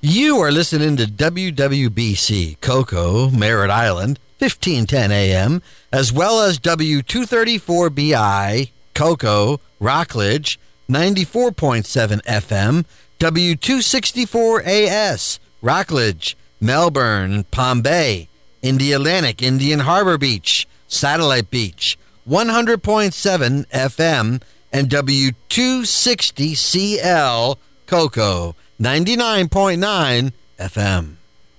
You are listening to WWBC Cocoa, Merritt Island, 1510 AM, as well as W234BI Cocoa, Rockledge, 94.7 FM, W264AS, Rockledge, Melbourne, Palm Bay, Indialantic, Indian Harbor Beach, Satellite Beach, 100.7 FM, and W260CL Cocoa, 99.9 FM.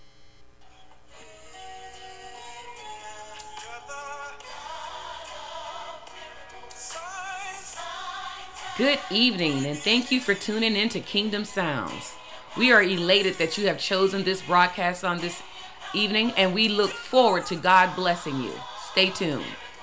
Good evening, and thank you for tuning in to Kingdom Sounds. We are elated that you have chosen this broadcast on this evening, and we look forward to God blessing you. Stay tuned.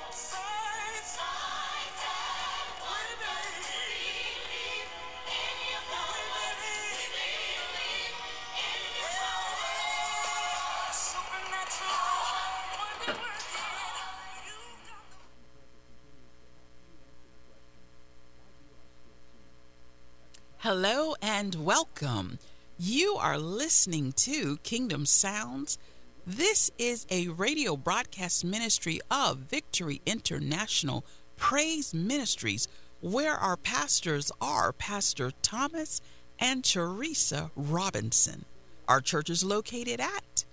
Hello and welcome. You are listening to Kingdom Sounds. This is a radio broadcast ministry of Victory International Praise Ministries, where our pastors are Pastor Thomas and Teresa Robinson. Our church is located at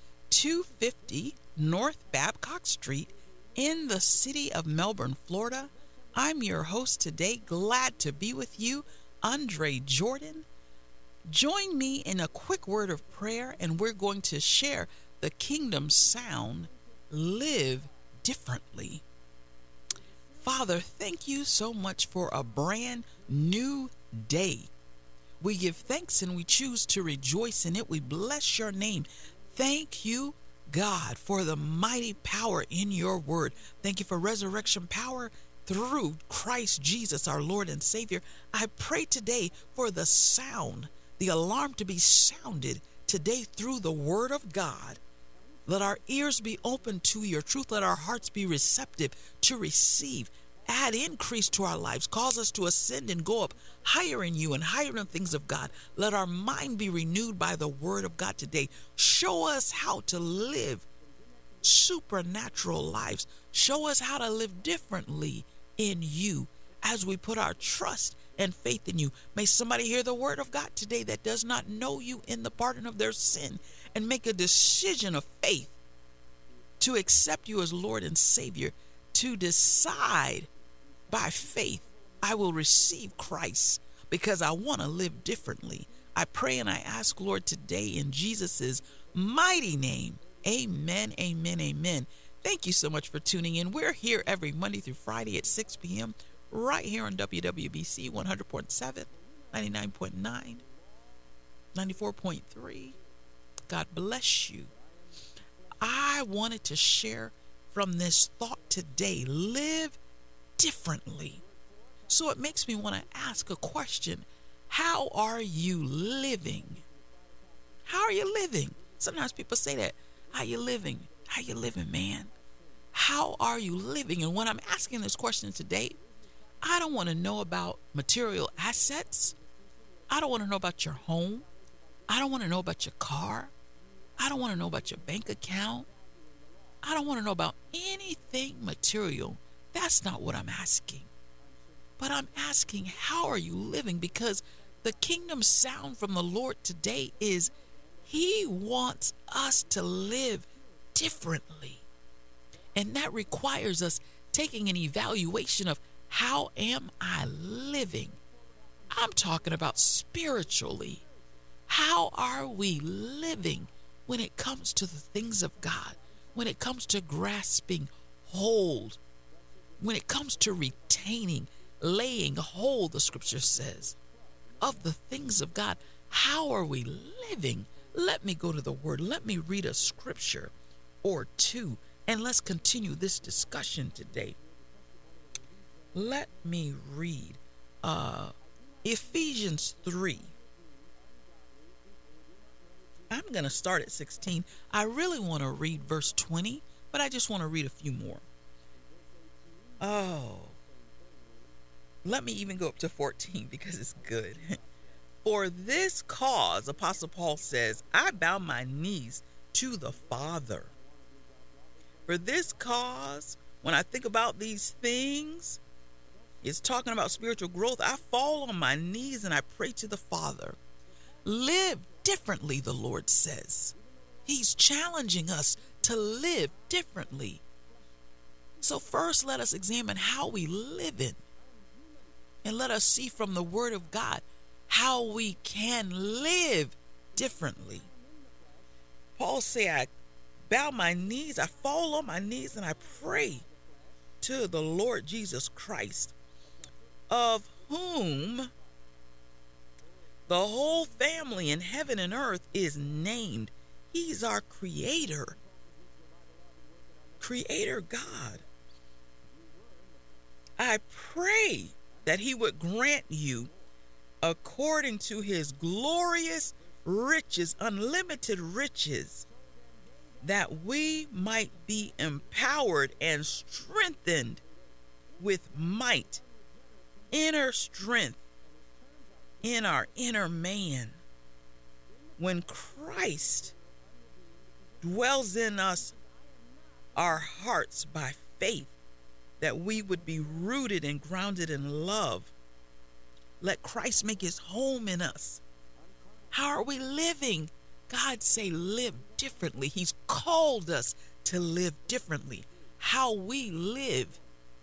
250 North Babcock Street in the city of Melbourne, Florida. I'm your host today. Glad to be with you, Andre Jordan. Join me in a quick word of prayer, and we're going to share the Kingdom Sound, Live Differently. Father, thank you so much for a brand new day. We give thanks and we choose to rejoice in it. We bless your name. Thank you, God, for the mighty power in your word. Thank you for resurrection power through Christ Jesus, our Lord and Savior. I pray today for the sound, the alarm to be sounded today through the Word of God. Let our ears be open to your truth. Let our hearts be receptive to receive. Add increase to our lives. Cause us to ascend and go up higher in you and higher in things of God. Let our mind be renewed by the Word of God today. Show us how to live supernatural lives. Show us how to live differently in you as we put our trust and faith in you. May somebody hear the word of God today that does not know you in the pardon of their sin and make a decision of faith to accept you as Lord and Savior, to decide by faith, I will receive Christ because I want to live differently. I pray and I ask, Lord, today in Jesus' mighty name. Amen, amen, amen. Thank you so much for tuning in. We're here every Monday through Friday at 6 p.m. right here on WWBC 100.7, 99.9, 94.3. God bless you. I wanted to share from this thought today, live differently. So it makes me want to ask a question. How are you living? How are you living? Sometimes people say that. How you living? How you living, man? How are you living? And when I'm asking this question today, I don't want to know about material assets. I don't want to know about your home. I don't want to know about your car. I don't want to know about your bank account. I don't want to know about anything material. That's not what I'm asking. But I'm asking, how are you living? Because the kingdom sound from the Lord today is He wants us to live differently. And that requires us taking an evaluation of how am I living? I'm talking about spiritually. How are we living when it comes to the things of God? When it comes to grasping hold? When it comes to retaining, laying hold, the scripture says, of the things of God? How are we living? Let me go to the word. Let me read a scripture or two, and let's continue this discussion today. Let me read Ephesians 3. I'm going to start at 16. I really want to read verse 20, but I just want to read a few more. Oh, let me even go up to 14 because it's good. For this cause, Apostle Paul says, I bow my knees to the Father. For this cause, when I think about these things, it's talking about spiritual growth. I fall on my knees and I pray to the Father. Live differently, the Lord says. He's challenging us to live differently. So first, let us examine how we live in. And let us see from the Word of God how we can live differently. Paul said, I bow my knees, I fall on my knees, and I pray to the Lord Jesus Christ, of whom the whole family in heaven and earth is named. He's our Creator. Creator God. I pray that He would grant you, according to His glorious riches, unlimited riches, that we might be empowered and strengthened with might, inner strength in our inner man. When Christ dwells in us, our hearts by faith, that we would be rooted and grounded in love. Let Christ make His home in us. How are we living? God say live differently. He's called us to live differently. How we live,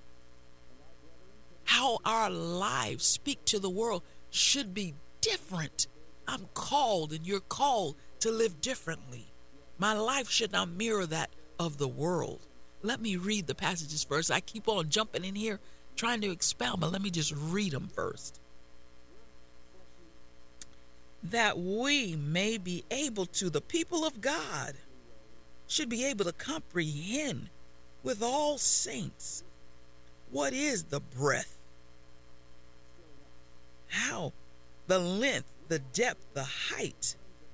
how our lives speak to the world should be different. I'm called and you're called to live differently. My life should not mirror that of the world. Let me read the passages first. I keep on jumping in here trying to expound, but let me just read them first. That we may be able to, the people of God should be able to comprehend with all saints what is the breadth, how, the length, the depth, the height,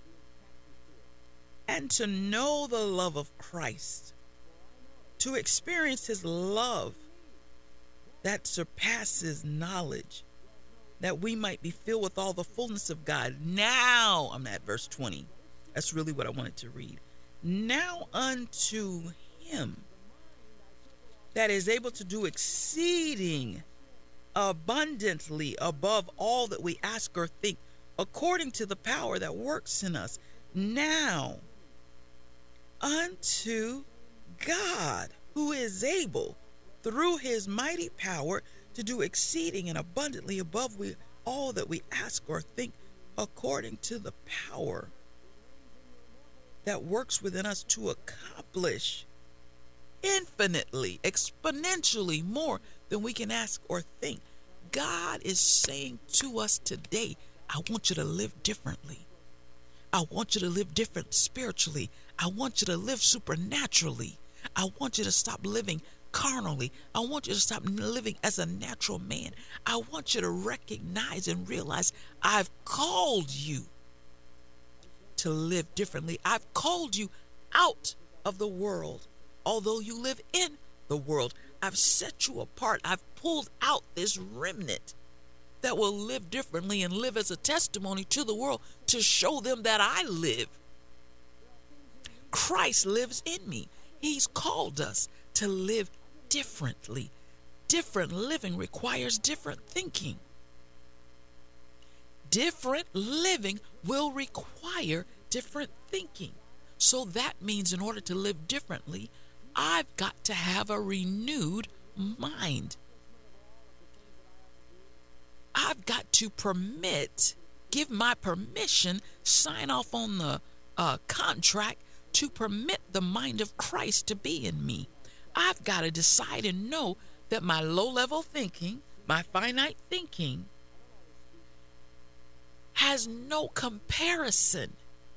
and to know the love of Christ, to experience His love that surpasses knowledge, that we might be filled with all the fullness of God. Now, I'm at verse 20. That's really what I wanted to read. Now unto Him that is able to do exceeding abundantly above all that we ask or think, according to the power that works in us. Now unto God, who is able, through His mighty power, to do exceeding and abundantly above all that we ask or think, according to the power that works within us, to accomplish infinitely, exponentially more than we can ask or think. God is saying to us today, I want you to live differently. I want you to live different spiritually. I want you to live supernaturally. I want you to stop living carnally. I want you to stop living as a natural man. I want you to recognize and realize I've called you to live differently. I've called you out of the world, although you live in the world. I've set you apart. I've pulled out this remnant that will live differently and live as a testimony to the world to show them that I live. Christ lives in me. He's called us to live differently. Different living requires different thinking. Different living will require different thinking. So that means in order to live differently, I've got to have a renewed mind. I've got to give my permission, sign off on the contract to permit the mind of Christ to be in me. I've got to decide and know that my low-level thinking, my finite thinking, has no comparison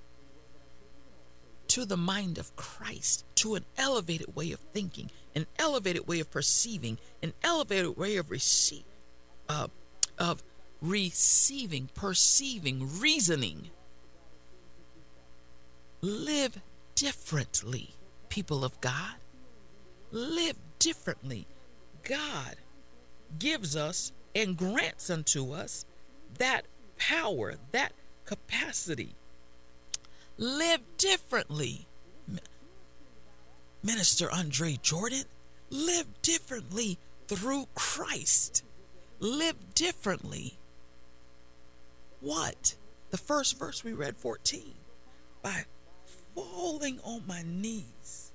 to the mind of Christ, to an elevated way of thinking, an elevated way of perceiving, an elevated way of receiving, perceiving, reasoning. Live differently, people of God. Live differently. God gives us and grants unto us that power, that capacity. Live differently. Minister Andre Jordan, live differently through Christ. Live differently. What? The first verse we read, 14. By falling on my knees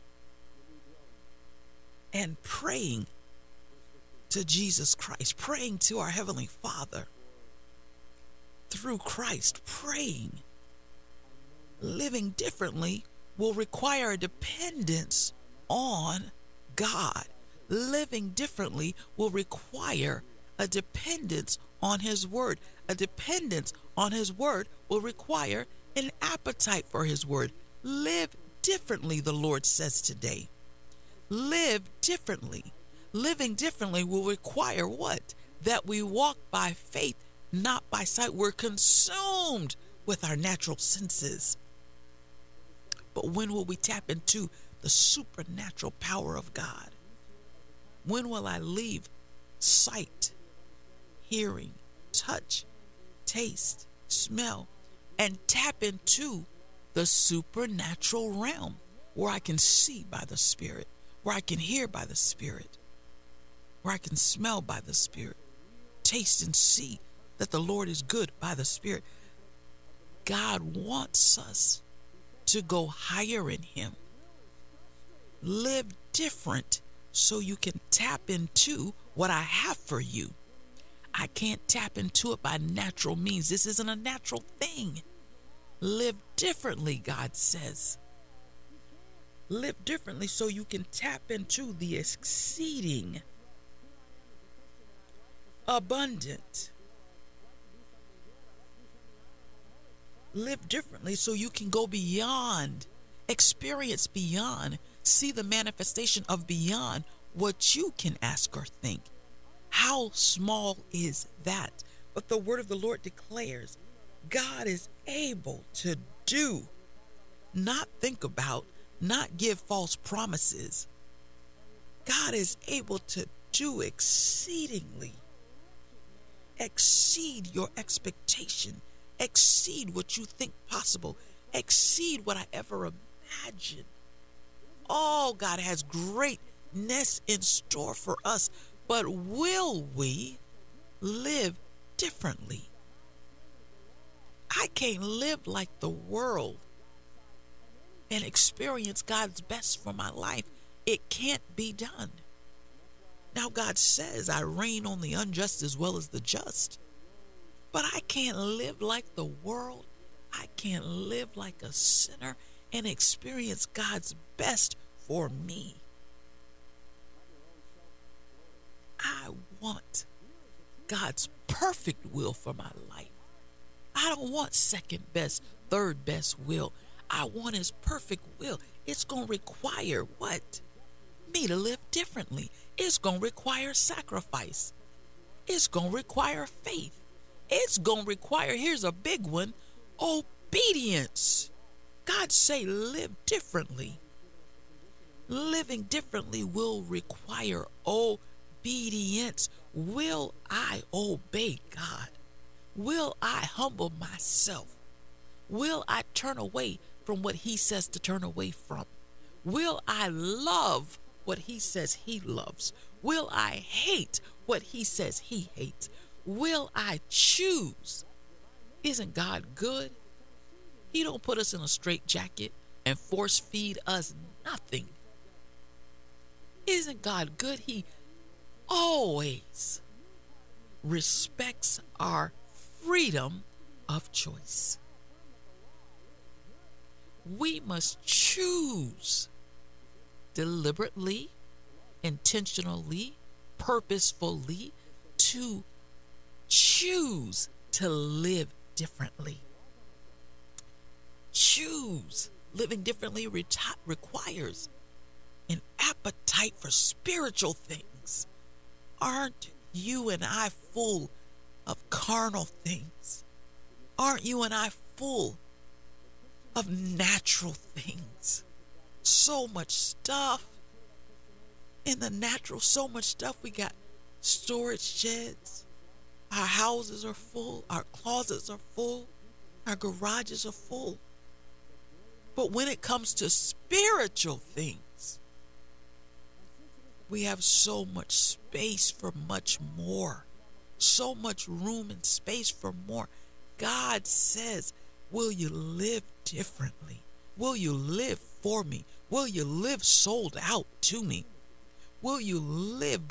and praying to Jesus Christ, praying to our Heavenly Father through Christ, praying. Living differently will require a dependence on God. Living differently will require a dependence on His Word. A dependence on His Word will require an appetite for His Word. Live differently, the Lord says today. Live differently. Living differently will require what? That we walk by faith, not by sight. We're consumed with our natural senses. But when will we tap into the supernatural power of God? When will I leave sight, hearing, touch, taste, smell, and tap into the supernatural realm where I can see by the Spirit, where I can hear by the Spirit, where I can smell by the Spirit, taste and see that the Lord is good by the Spirit? God wants us to go higher in Him. Live different so you can tap into what I have for you. I can't tap into it by natural means. This isn't a natural thing. Live differently, God says. Live differently so you can tap into the exceeding abundant. Live differently so you can go beyond, experience beyond, see the manifestation of beyond what you can ask or think. How small is that? But the word of the Lord declares God is able to do, not think about, not give false promises. God is able to do exceedingly, exceed your expectation, exceed what you think possible, exceed what I ever imagined. Oh, God has greatness in store for us, but will we live differently? I can't live like the world and experience God's best for my life. It can't be done. Now, God says I reign on the unjust as well as the just, but I can't live like the world. I can't live like a sinner and experience God's best for me. I want God's perfect will for my life. I don't want second best, third best will. I want His perfect will. It's going to require what? Me to live differently. It's going to require sacrifice. It's going to require faith. It's going to require, here's a big one, obedience. God say live differently. Living differently will require obedience. Will I obey God? Will I humble myself? Will I turn away from what He says to turn away from? Will I love what He says He loves? Will I hate what He says He hates? Will I choose? Isn't God good? He don't put us in a straitjacket and force feed us nothing. Isn't God good? He always respects our freedom of choice. We must choose deliberately, intentionally, purposefully to choose to live differently. Choose. Living differently requires an appetite for spiritual things. Aren't you and I full of carnal things? Aren't you and I full of natural things? So much stuff in the natural, so much stuff. We got storage sheds. Our houses are full, our closets are full, our garages are full. But when it comes to spiritual things, we have so much space for much more, so much room and space for more. God says, will you live differently? Will you live for me? Will you live sold out to me? Will you live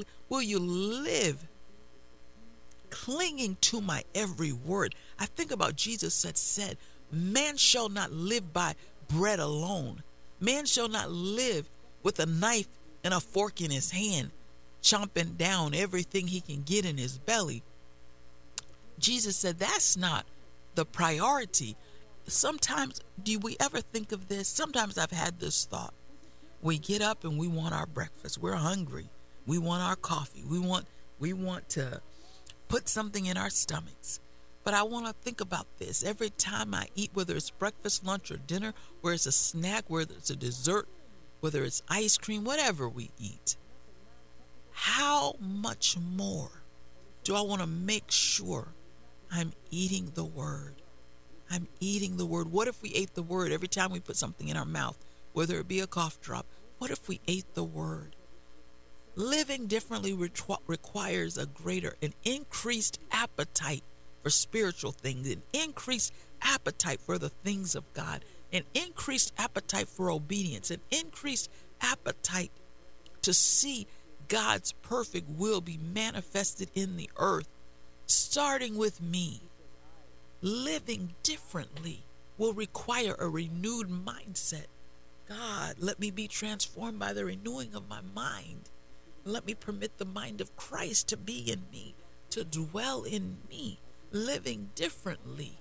clinging to my every word? I think about Jesus that said, man shall not live by bread alone. Man shall not live with a knife and a fork in his hand, chomping down everything he can get in his belly. Jesus said that's not the priority. Sometimes, do we ever think of this? Sometimes I've had this thought. We get up and we want our breakfast. We're hungry. We want our coffee. We want to put something in our stomachs. But I want to think about this. Every time I eat, whether it's breakfast, lunch, or dinner, whether it's a snack, whether it's a dessert, whether it's ice cream, whatever we eat, how much more do I want to make sure I'm eating the Word? I'm eating the Word. What if we ate the Word every time we put something in our mouth, whether it be a cough drop? What if we ate the Word? Living differently requires an increased appetite for spiritual things, an increased appetite for the things of God, an increased appetite for obedience, an increased appetite to see God's perfect will be manifested in the earth, starting with me. Living differently will require a renewed mindset. God, let me be transformed by the renewing of my mind. Let me permit the mind of Christ to be in me, to dwell in me. Living differently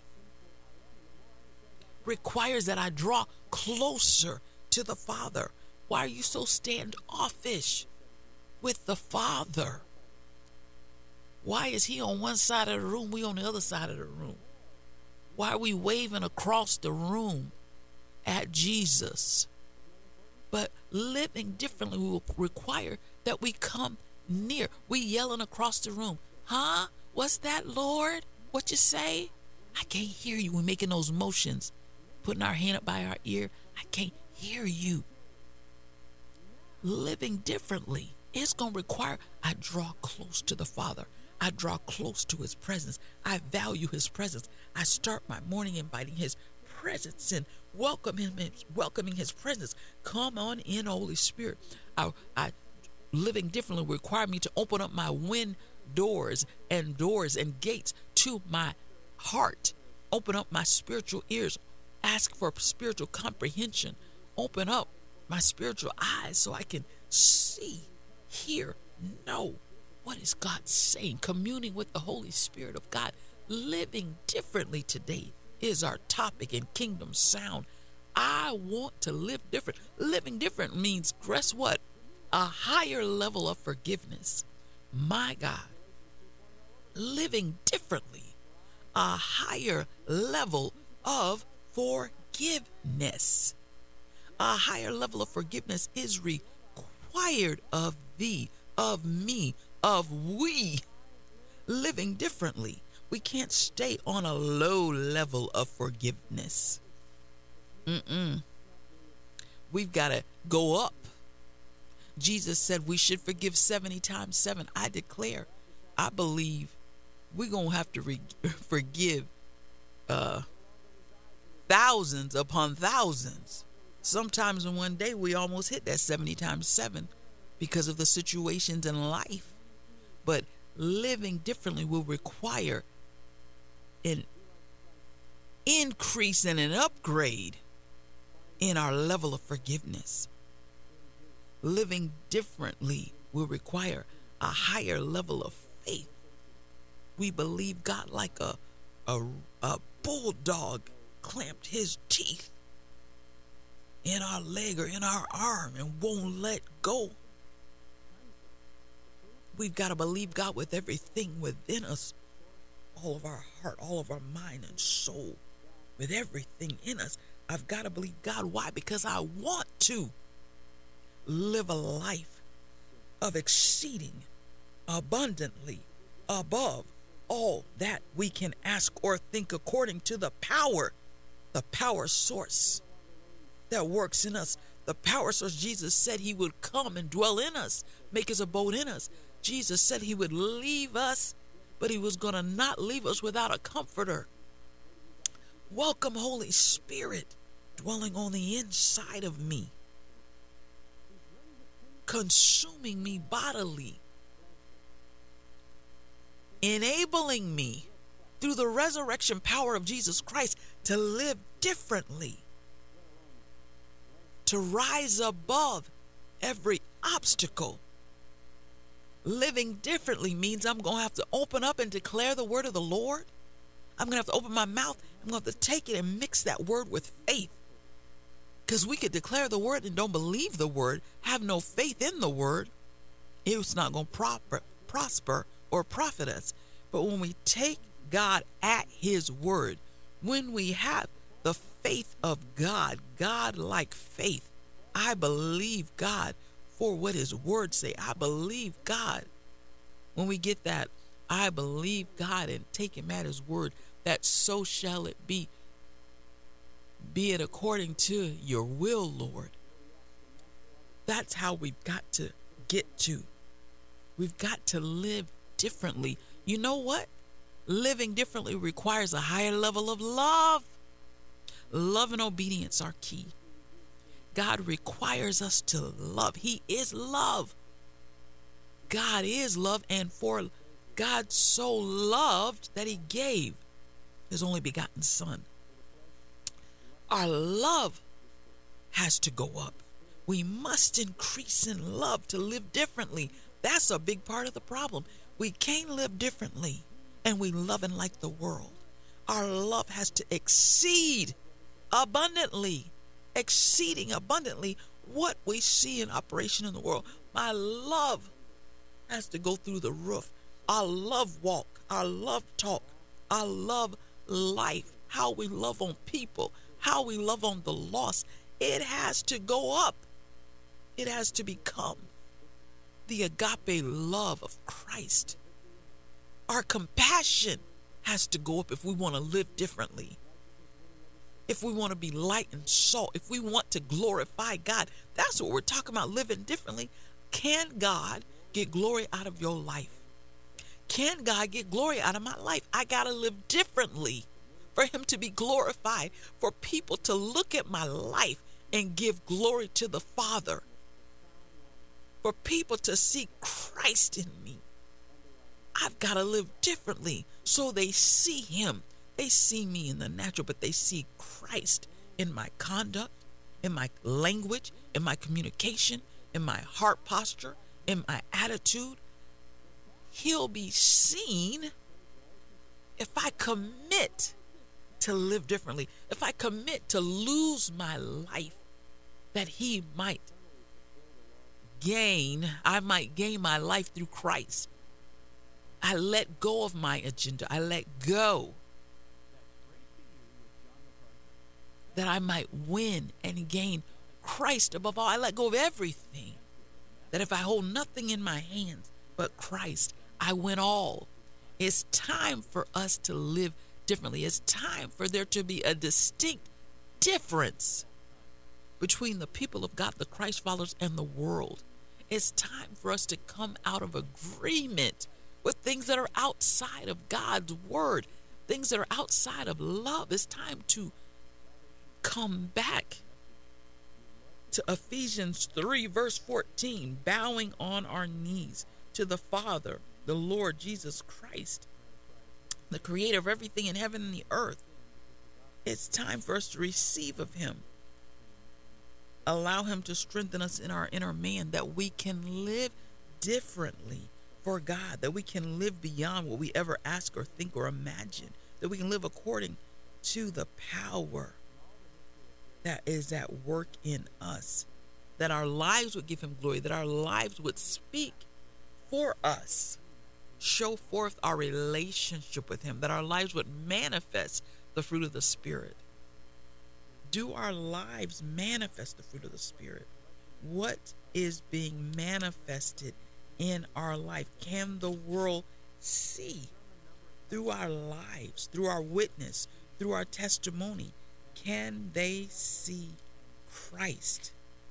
requires that I draw closer to the Father. Why are you so standoffish with the Father? Why is he on one side of the room, we on the other side of the room? Why are we waving across the room at Jesus? But living differently will require that we come near. We yelling across the room. Huh? What's that, Lord? What you say? I can't hear you. We're making those motions, putting our hand up by our ear. I can't hear you. Living differently, it's going to require I draw close to the Father. I draw close to his presence. I value his presence. I start my morning inviting his presence and welcoming his presence. Come on in, Holy Spirit. Living differently require me to open up my doors and gates to my heart. Open up my spiritual ears. Ask for spiritual comprehension. Open up my spiritual eyes so I can see, hear, know what is God saying. Communing with the Holy Spirit of God. Living differently today is our topic in Kingdom Sound. I want to live different. Living different means, guess what? A higher level of forgiveness. My God. Living differently. A higher level of forgiveness. A higher level of forgiveness is required of thee, of me, of we. Living differently. We can't stay on a low level of forgiveness. We've got to go up. Jesus said we should forgive 70 times 7. I declare, I believe we're going to have to forgive thousands upon thousands. Sometimes in one day we almost hit that 70 times 7 because of the situations in life. But living differently will require an increase and an upgrade in our level of forgiveness. Living differently will require a higher level of faith. We believe God like a bulldog clamped his teeth in our leg or in our arm and won't let go. We've got to believe God with everything within us, all of our heart, all of our mind and soul, with everything in us. I've got to believe God. Why? Because I want to live a life of exceeding abundantly above all that we can ask or think according to the power source that works in us. The power source. Jesus said he would come and dwell in us, make his abode in us. Jesus said he would leave us, but he was going to not leave us without a comforter. Welcome, Holy Spirit, dwelling on the inside of me, consuming me bodily, enabling me through the resurrection power of Jesus Christ to live differently, to rise above every obstacle. Living differently means I'm going to have to open up and declare the word of the Lord. I'm going to have to open my mouth. I'm going to have to take it and mix that word with faith. Because we could declare the word and don't believe the word, have no faith in the word. It's not going to prosper or profit us. But when we take God at his word, when we have the faith of God, God-like faith, I believe God for what his words say. I believe God. When we get that, I believe God, and take him at his word, that so shall it be. Be it according to your will, Lord. That's how we've got to get to. We've got to live differently. You know what? Living differently requires a higher level of love. Love and obedience are key. God requires us to love. He is love. God is love, and for God so loved that he gave his only begotten Son. Our love has to go up. We must increase in love to live differently. That's a big part of the problem. We can't live differently and we loving like the world. Our love has to exceed abundantly, exceeding abundantly what we see in operation in the world. My love has to go through the roof. Our love walk, our love talk, our love life, how we love on people, how we love on the lost. It has to go up. It has to become the agape love of Christ. Our compassion has to go up if we want to live differently. If we want to be light and salt, if we want to glorify God. That's what we're talking about, living differently. Can God get glory out of your life? Can God get glory out of my life? I got to live differently for him to be glorified, for people to look at my life and give glory to the Father, for people to see Christ in me. I've got to live differently so they see him. They see me in the natural, but they see Christ in my conduct, in my language, in my communication, in my heart posture, in my attitude. He'll be seen if I commit to live differently, if I commit to lose my life, that he might gain, I might gain my life through Christ. I let go of my agenda. I let go that I might win and gain Christ above all. I let go of everything. That if I hold nothing in my hands but Christ, I win all. It's time for us to live differently. It's time for there to be a distinct difference between the people of God, the Christ followers, and the world. It's time for us to come out of agreement with things that are outside of God's word, things that are outside of love. It's time to come back to Ephesians 3, verse 14, bowing on our knees to the Father, the Lord Jesus Christ, the creator of everything in heaven and the earth. It's time for us to receive of him. Allow him to strengthen us in our inner man, that we can live differently for God, that we can live beyond what we ever ask or think or imagine, that we can live according to the power that is at work in us, that our lives would give him glory, that our lives would speak for us, show forth our relationship with him, that our lives would manifest the fruit of the Spirit. Do our lives manifest the fruit of the Spirit? What is being manifested in our life? Can the world see through our lives, through our witness, through our testimony, can they see Christ?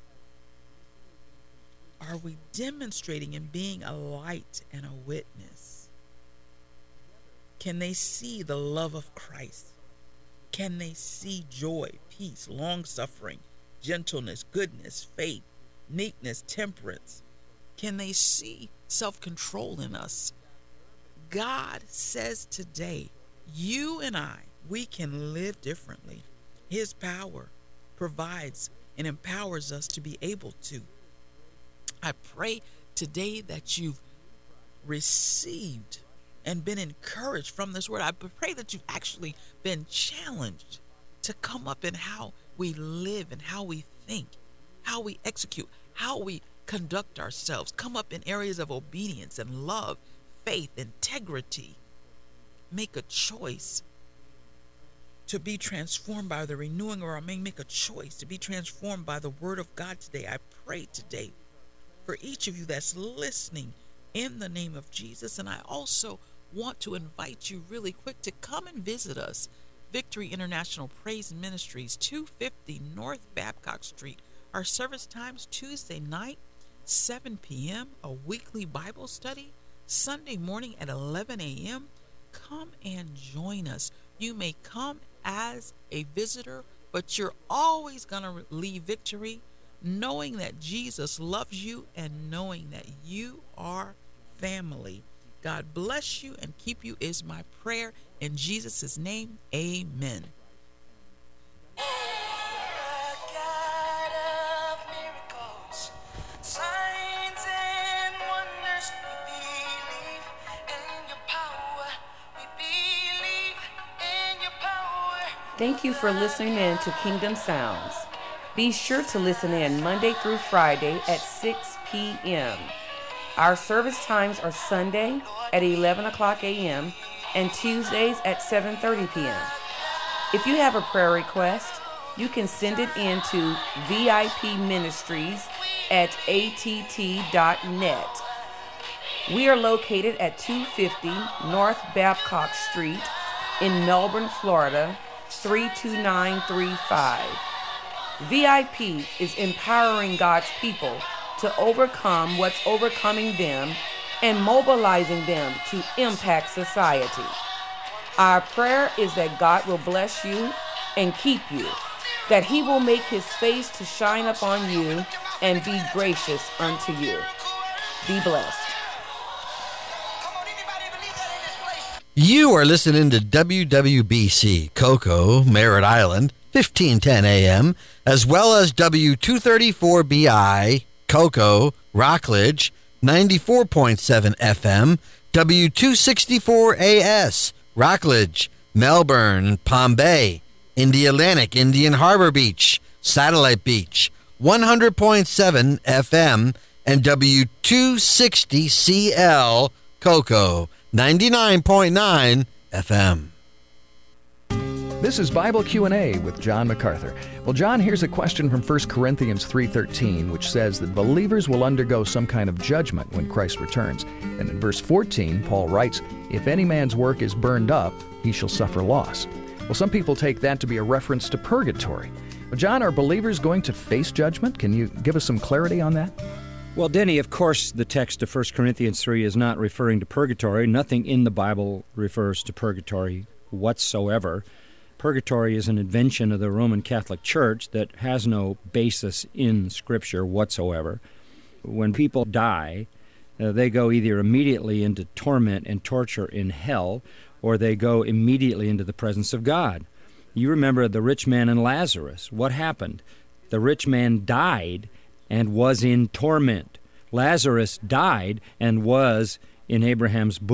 Are we demonstrating and being a light and a witness? Can they see the love of Christ? Can they see joy, peace, long-suffering, gentleness, goodness, faith, meekness, temperance? Can they see self-control in us? God says today, you and I, we can live differently. His power provides and empowers us to be able to. I pray today that you've received and been encouraged from this word. I pray that you've actually been challenged to come up in how we live and how we think, how we execute, how we conduct ourselves. Come up in areas of obedience and love, faith, integrity. Make a choice to be transformed by the renewing of our mind. Make a choice to be transformed by the word of God today. I pray today for each of you that's listening in the name of Jesus. And I also want to invite you really quick to come and visit us. Victory International Praise Ministries, 250 North Babcock Street. Our service times: Tuesday night, 7 p.m., a weekly Bible study, Sunday morning at 11 a.m. Come and join us. You may come as a visitor, but you're always going to leave Victory knowing that Jesus loves you and knowing that you are family. God bless you and keep you is my prayer. In Jesus' name, amen. Thank you for listening in to Kingdom Sounds. Be sure to listen in Monday through Friday at 6 p.m. Our service times are Sunday at 11 o'clock a.m. and Tuesdays at 7:30 p.m. If you have a prayer request, you can send it in to vipministries@att.net. We are located at 250 North Babcock Street in Melbourne, Florida, 32935. VIP is empowering God's people to overcome what's overcoming them and mobilizing them to impact society. Our prayer is that God will bless you and keep you, that he will make his face to shine upon you and be gracious unto you. Be blessed. You are listening to WWBC Cocoa, Merritt Island, 1510 AM, as well as W234BI, Cocoa, Rockledge, 94.7 FM, W264AS, Rockledge, Melbourne, Palm Bay, Indialantic, Indian Harbor Beach, Satellite Beach, 100.7 FM, and W260CL, Cocoa, 99.9 FM. This is Bible Q&A with John MacArthur. Well, John, here's a question from 1 Corinthians 3:13, which says that believers will undergo some kind of judgment when Christ returns. And in verse 14, Paul writes, "If any man's work is burned up, he shall suffer loss." Well, some people take that to be a reference to purgatory. Well, John, are believers going to face judgment? Can you give us some clarity on that? Well, Denny, of course, the text of 1 Corinthians 3 is not referring to purgatory. Nothing in the Bible refers to purgatory whatsoever. Purgatory is an invention of the Roman Catholic Church that has no basis in Scripture whatsoever. When people die, they go either immediately into torment and torture in hell, or they go immediately into the presence of God. You remember the rich man and Lazarus. What happened? The rich man died and was in torment. Lazarus died and was in Abraham's bosom.